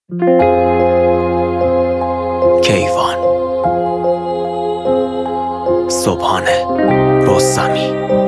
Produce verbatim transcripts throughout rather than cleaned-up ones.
کیوان صبحانه رستمی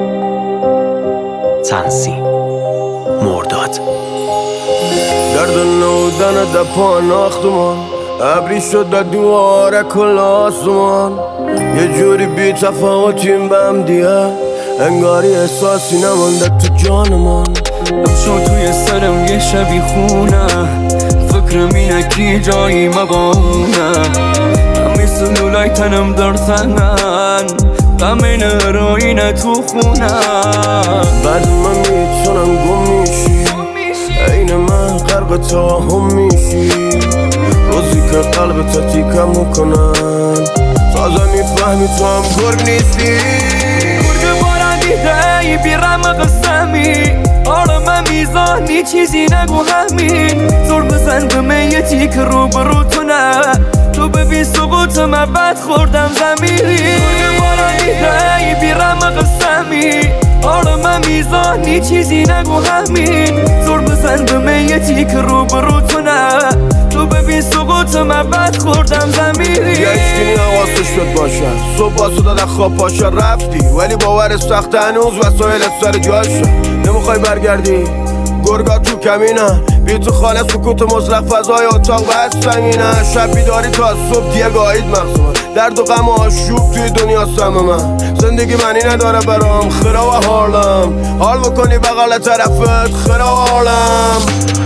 تنظیم مرداد درد نودن در پا ناختمان ابری شد در دواره کل آسمان یه جوری بی تفاوتیم به هم دیگه انگاری احساسی نمانده تو جانمان امشو توی سرم یه شبی خونه فکرم اینه کی جایی مبانه همی سلولای تنم درتنن غم این هروینه تو خونه بعد من میتونم گم میشی این من غرق توهم میشی روزی که قلب تا تیکم میکنن تازه میفهمی تو هم گرگ نیستی گرگ بارن دیده ای بیرم قسمی آرام میزانی چیزی نگو همین زور بزن به میتی که رو برو تو نه تو ببین سقوط من بد خوردم زمیری گرگ بارن دیده ای بیرم قسمی آرام میزانی چیزی نگو همین زور بزن به میتی که رو برو تو نه تو ببین سقوط من بد خوردم زمیری یه اشکینی حواسش شد باشه صبح باسو داده خواب پاشه رفتی ولی باور سخت هنوز وسایل سر جاشه نمیخوای برگردی گرگا تو کمینه بی تو خانه سکوت مطلق فضای اتاق بس سنگینه شب بیداری تا صبح دیگه گاهید مغزم درد و غم و آشوب توی دنیا سم من زندگی معنی نداره برام خرا و حالم حال بکنی بغل طرفت خرا و حالم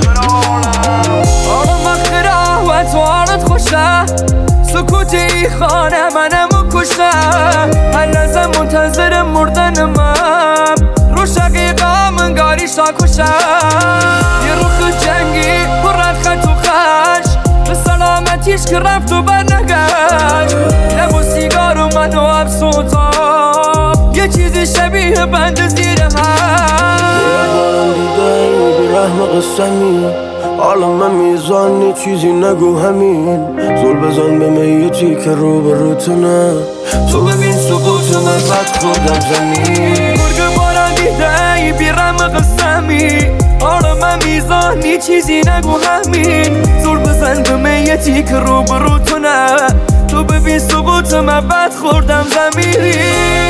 آرام خرا و تو حالت خوشه سکوت ای خانه منم کشه هر لحظه منتظر مردن من رو شقیقا من گاری شاکوشه یه روخ جنگی پرد خط و خش به سلامتیش که رفت و برنگشت لب و سیگار و من و افسوتا یه چیزی شبیه بند زیر هم رحم قسمی حالا من میزانی چیزی نگو همین زول بزن به میتی که رو برو تو نه تو ببین سقوط من بد خوردم زمین گرگ بارن دیده ای بیرم قسمی حالا من میزانی چیزی نگو همین زور بزن به میتی که رو برو تو نه تو ببین سقوط من بد خوردم زمیری